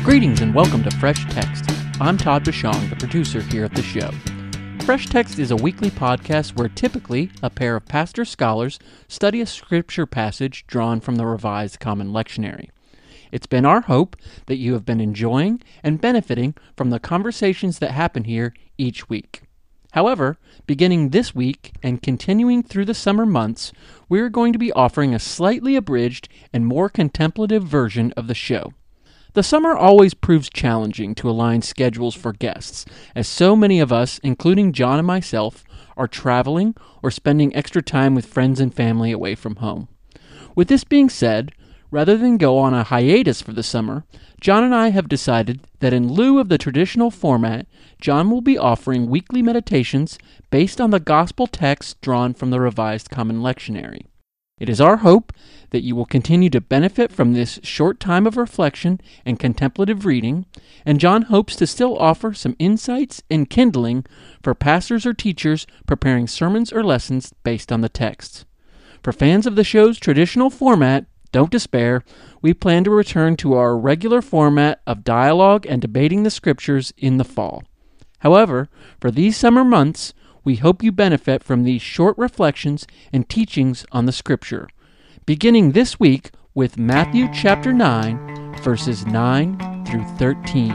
Greetings and welcome to Fresh Text. I'm Todd Bashong, the producer here at the show. Fresh Text is a weekly podcast where typically a pair of pastor scholars study a scripture passage drawn from the Revised Common Lectionary. It's been our hope that you have been enjoying and benefiting from the conversations that happen here each week. However, beginning this week and continuing through the summer months, we're going to be offering a slightly abridged and more contemplative version of the show. The summer always proves challenging to align schedules for guests, as so many of us, including John and myself, are traveling or spending extra time with friends and family away from home. With this being said, rather than go on a hiatus for the summer, John and I have decided that in lieu of the traditional format, John will be offering weekly meditations based on the gospel text drawn from the Revised Common Lectionary. It is our hope that you will continue to benefit from this short time of reflection and contemplative reading, and John hopes to still offer some insights and kindling for pastors or teachers preparing sermons or lessons based on the text. For fans of the show's traditional format, don't despair. We plan to return to our regular format of dialogue and debating the scriptures in the fall. However, for these summer months, we hope you benefit from these short reflections and teachings on the Scripture, beginning this week with Matthew chapter 9, verses 9 through 13.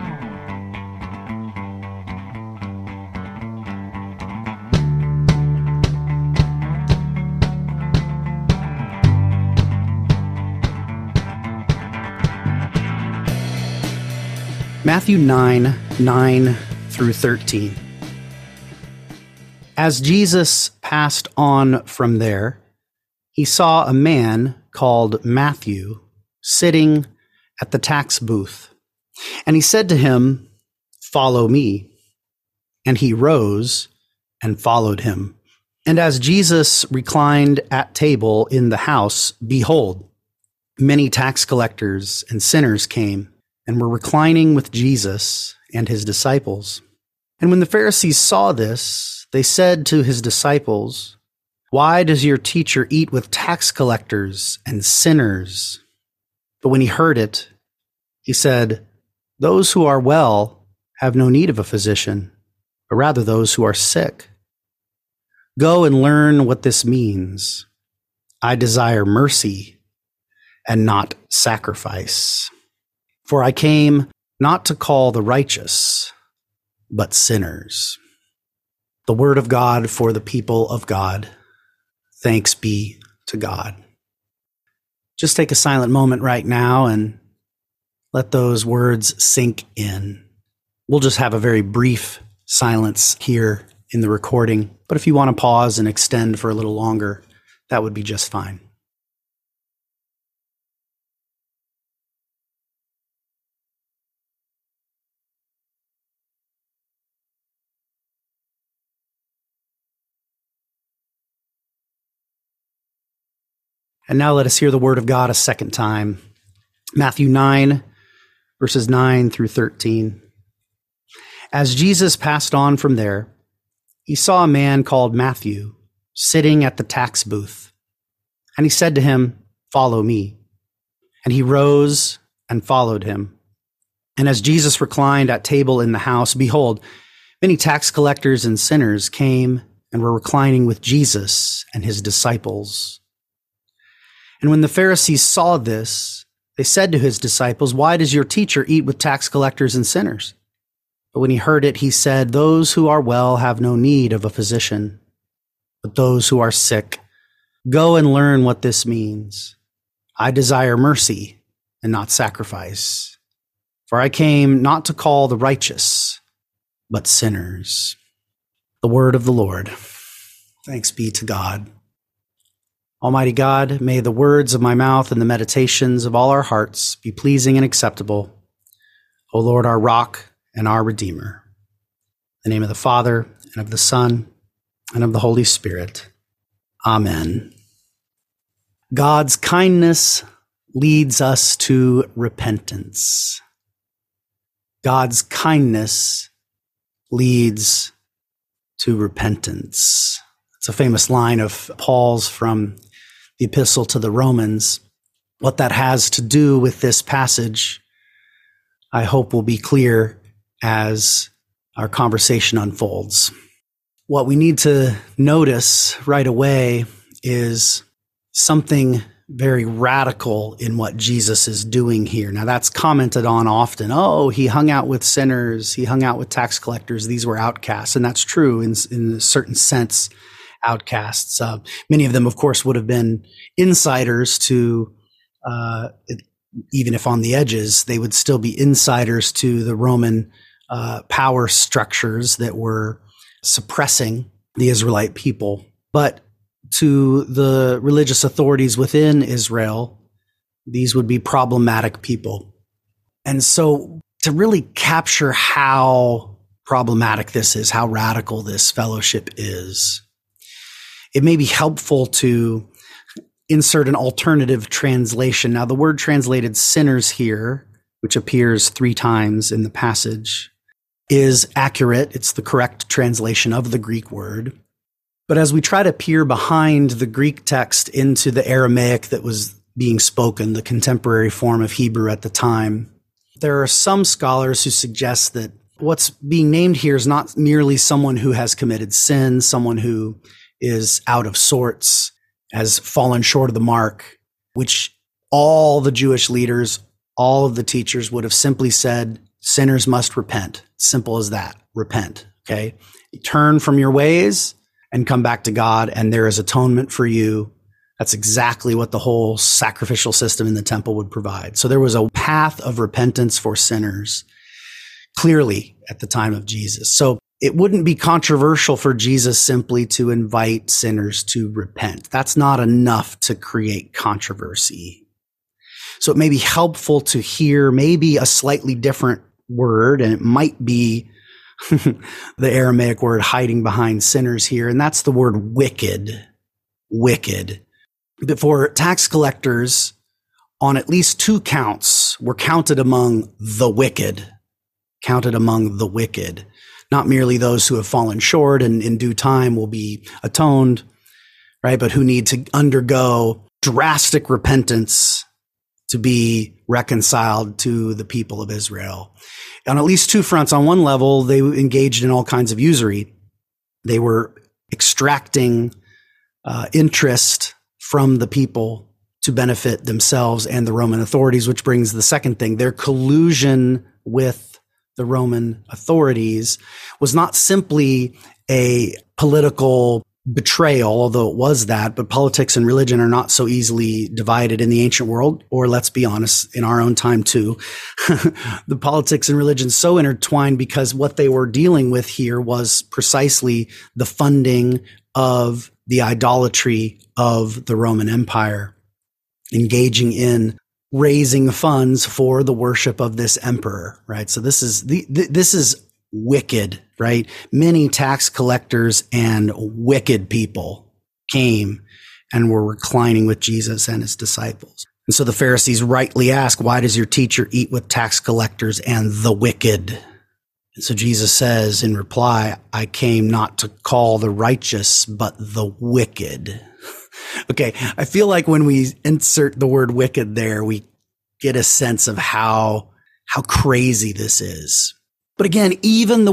Matthew 9 through 13. As Jesus passed on from there, he saw a man called Matthew sitting at the tax booth. And he said to him, "Follow me." And he rose and followed him. And as Jesus reclined at table in the house, behold, many tax collectors and sinners came and were reclining with Jesus and his disciples. And when the Pharisees saw this, they said to his disciples, "Why does your teacher eat with tax collectors and sinners?" But when he heard it, he said, "Those who are well have no need of a physician, but rather those who are sick. Go and learn what this means. I desire mercy and not sacrifice. For I came not to call the righteous, but sinners." The word of God for the people of God. Thanks be to God. Just take a silent moment right now and let those words sink in. We'll just have a very brief silence here in the recording, but if you want to pause and extend for a little longer, that would be just fine. And now let us hear the word of God a second time. Matthew 9, verses 9 through 13. As Jesus passed on from there, he saw a man called Matthew sitting at the tax booth. And he said to him, "Follow me." And he rose and followed him. And as Jesus reclined at table in the house, behold, many tax collectors and sinners came and were reclining with Jesus and his disciples. And when the Pharisees saw this, they said to his disciples, "Why does your teacher eat with tax collectors and sinners?" But when he heard it, he said, "Those who are well have no need of a physician, but those who are sick. Go and learn what this means. I desire mercy and not sacrifice. For I came not to call the righteous, but sinners." The word of the Lord. Thanks be to God. Almighty God, may the words of my mouth and the meditations of all our hearts be pleasing and acceptable, O Lord, our rock and our Redeemer. In the name of the Father, and of the Son, and of the Holy Spirit. Amen. God's kindness leads us to repentance. God's kindness leads to repentance. It's a famous line of Paul's from the Epistle to the Romans. What that has to do with this passage I hope will be clear as our conversation unfolds. What we need to notice right away is something very radical in what Jesus is doing here. Now, that's commented on often. Oh, he hung out with sinners. He hung out with tax collectors. These were outcasts. And that's true in a certain sense, outcasts. Many of them, of course, would have been insiders to, even if on the edges, they would still be insiders to the Roman power structures that were suppressing the Israelite people. But to the religious authorities within Israel, these would be problematic people. And so to really capture how problematic this is, how radical this fellowship is, it may be helpful to insert an alternative translation. Now, the word translated sinners here, which appears 3 times in the passage, is accurate. It's the correct translation of the Greek word. But as we try to peer behind the Greek text into the Aramaic that was being spoken, the contemporary form of Hebrew at the time, there are some scholars who suggest that what's being named here is not merely someone who has committed sin, someone who is out of sorts, has fallen short of the mark, which all the Jewish leaders, all of the teachers would have simply said, sinners must repent. Simple as that. Repent. Okay. Turn from your ways and come back to God, and there is atonement for you. That's exactly what the whole sacrificial system in the temple would provide. So there was a path of repentance for sinners, clearly at the time of Jesus. So it wouldn't be controversial for Jesus simply to invite sinners to repent. That's not enough to create controversy. So it may be helpful to hear maybe a slightly different word, and it might be the Aramaic word hiding behind sinners here, and that's the word wicked. Wicked. But for tax collectors, on at least 2 counts, were counted among the wicked. Counted among the wicked. Not merely those who have fallen short and in due time will be atoned, right? But who need to undergo drastic repentance to be reconciled to the people of Israel. On at least 2 fronts. On one level, they engaged in all kinds of usury. They were extracting interest from the people to benefit themselves and the Roman authorities, which brings the second thing. Their collusion with the Roman authorities was not simply a political betrayal, although it was that, but politics and religion are not so easily divided in the ancient world, or let's be honest, in our own time too. The politics and religion so intertwined because what they were dealing with here was precisely the funding of the idolatry of the Roman Empire, engaging in raising funds for the worship of this emperor, right? So this is wicked, right? Many tax collectors and wicked people came and were reclining with Jesus and his disciples. And so the Pharisees rightly ask, why does your teacher eat with tax collectors and the wicked? And so Jesus says in reply, I came not to call the righteous, but the wicked. Okay, I feel like when we insert the word wicked there, we get a sense of how crazy this is. But again, even the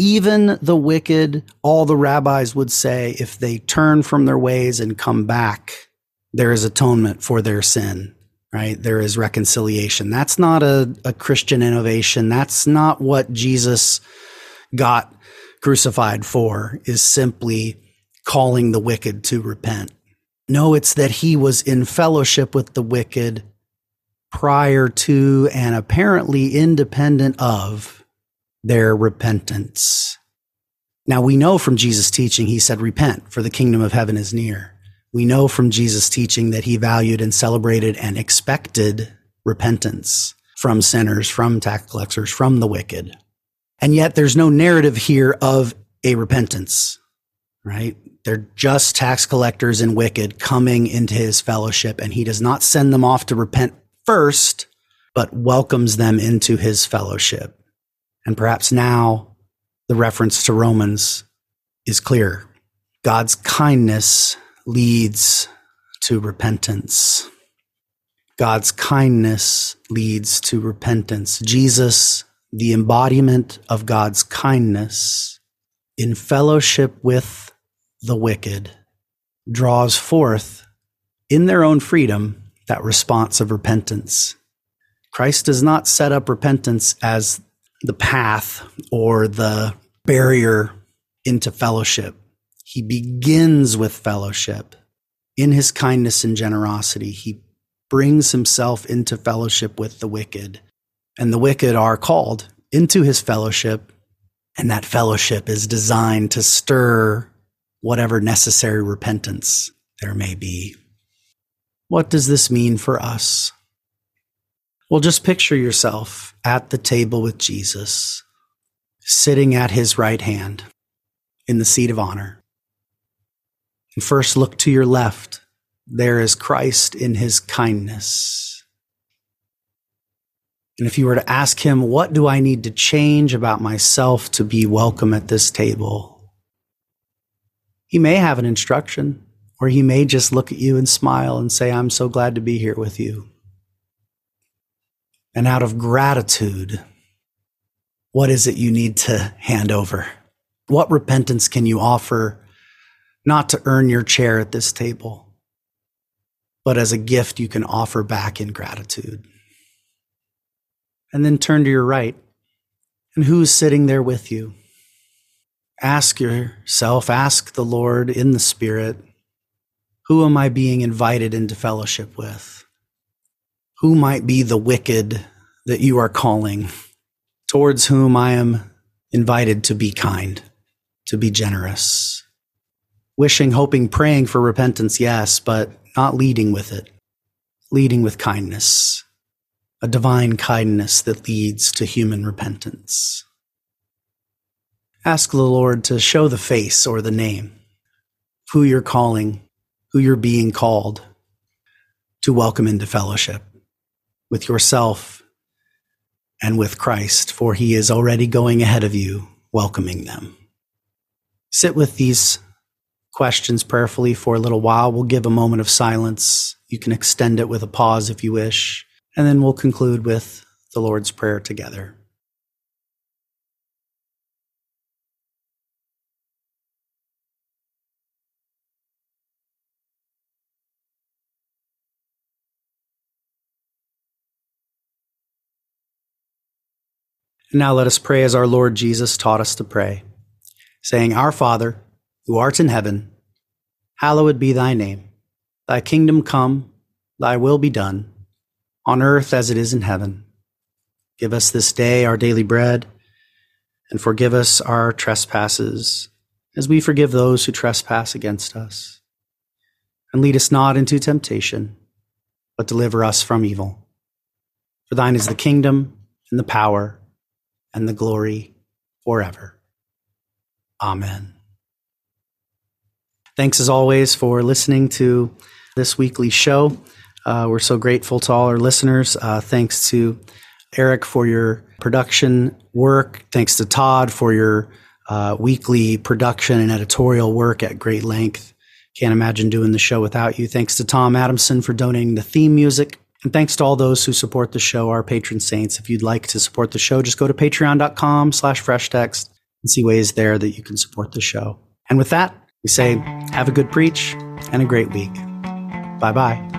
wicked, all the rabbis would say, if they turn from their ways and come back, there is atonement for their sin, right? There is reconciliation. That's not a Christian innovation. That's not what Jesus got crucified for, is simply calling the wicked to repent. No, it's that he was in fellowship with the wicked prior to and apparently independent of their repentance. Now, we know from Jesus' teaching, he said, repent, for the kingdom of heaven is near. We know from Jesus' teaching that he valued and celebrated and expected repentance from sinners, from tax collectors, from the wicked. And yet there's no narrative here of a repentance, right? They're just tax collectors and wicked coming into his fellowship, and he does not send them off to repent first, but welcomes them into his fellowship. And perhaps now the reference to Romans is clear. God's kindness leads to repentance. God's kindness leads to repentance. Jesus, the embodiment of God's kindness, in fellowship with the wicked, draws forth in their own freedom that response of repentance. Christ does not set up repentance as the path or the barrier into fellowship. He begins with fellowship. In his kindness and generosity, he brings himself into fellowship with the wicked. And the wicked are called into his fellowship, and that fellowship is designed to stir whatever necessary repentance there may be. What does this mean for us? Well, just picture yourself at the table with Jesus, sitting at his right hand in the seat of honor. And first look to your left. There is Christ in his kindness. And if you were to ask him, what do I need to change about myself to be welcome at this table? He may have an instruction, or he may just look at you and smile and say, I'm so glad to be here with you. And out of gratitude, what is it you need to hand over? What repentance can you offer, not to earn your chair at this table, but as a gift you can offer back in gratitude? And then turn to your right. And who's sitting there with you? Ask yourself, ask the Lord in the Spirit, who am I being invited into fellowship with? Who might be the wicked that you are calling, towards whom I am invited to be kind, to be generous? Wishing, hoping, praying for repentance, yes, but not leading with it. Leading with kindness, a divine kindness that leads to human repentance. Ask the Lord to show the face or the name, who you're calling, who you're being called to welcome into fellowship with yourself and with Christ, for he is already going ahead of you, welcoming them. Sit with these questions prayerfully for a little while. We'll give a moment of silence. You can extend it with a pause if you wish, and then we'll conclude with the Lord's Prayer together. Now let us pray as our Lord Jesus taught us to pray, saying, Our Father, who art in heaven, hallowed be thy name. Thy kingdom come, thy will be done, on earth as it is in heaven. Give us this day our daily bread, and forgive us our trespasses, as we forgive those who trespass against us. And lead us not into temptation, but deliver us from evil. For thine is the kingdom, and the power, and the glory forever. Amen. Thanks as always for listening to this weekly show. We're so grateful to all our listeners. Thanks to Eric for your production work. Thanks to Todd for your weekly production and editorial work at great length. Can't imagine doing the show without you. Thanks to Tom Adamson for donating the theme music. And thanks to all those who support the show, our patron saints. If you'd like to support the show, just go to patreon.com/freshtext and see ways there that you can support the show. And with that, we say, have a good preach and a great week. Bye-bye.